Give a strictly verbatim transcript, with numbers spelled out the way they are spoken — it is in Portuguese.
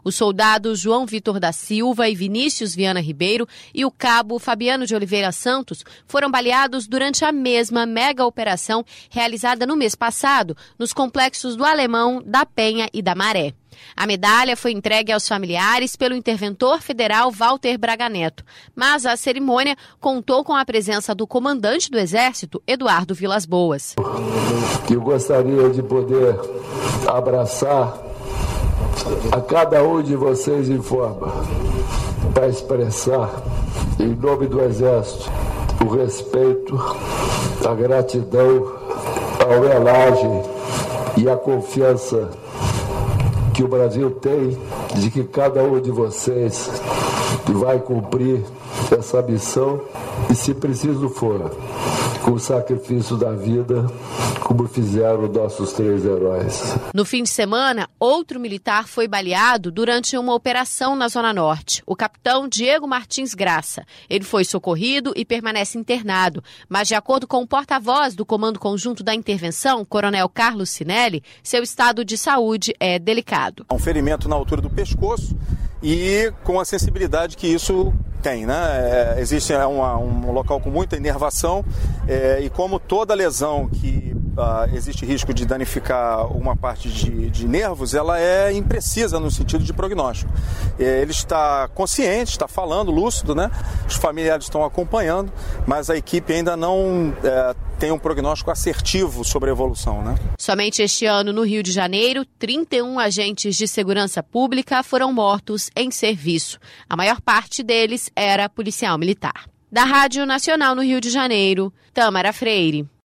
Os soldados João Vitor da Silva e Vinícius Viana Ribeiro e o cabo Fabiano de Oliveira Santos foram baleados durante a mesma mega operação realizada no mês passado nos complexos do Alemão, da Penha e da Maré. A medalha foi entregue aos familiares pelo interventor federal Walter Braga Neto, mas a cerimônia contou com a presença do comandante do Exército, Eduardo Vilas Boas. Eu gostaria de poder abraçar a cada um de vocês em forma para expressar, em nome do Exército, o respeito, a gratidão, a homenagem e a confiança que o Brasil tem de que cada um de vocês vai cumprir essa missão e, se preciso for, com o sacrifício da vida, como fizeram nossos três heróis. No fim de semana, outro militar foi baleado durante uma operação na Zona Norte, o capitão Diego Martins Graça. Ele foi socorrido e permanece internado, mas de acordo com o porta-voz do Comando Conjunto da Intervenção, coronel Carlos Sinelli, seu estado de saúde é delicado. Um ferimento na altura do pescoço e com a sensibilidade que isso tem, né? É, existe uma, um local com muita inervação é, e como toda lesão que uh, existe risco de danificar uma parte de, de nervos, ela é imprecisa no sentido de prognóstico. É, ele está consciente, está falando, lúcido, né? Os familiares estão acompanhando, mas a equipe ainda não é, tem um prognóstico assertivo sobre a evolução, né? Somente este ano, no Rio de Janeiro, trinta e um agentes de segurança pública foram mortos em serviço. A maior parte deles era policial militar. Da Rádio Nacional no Rio de Janeiro, Tâmara Freire.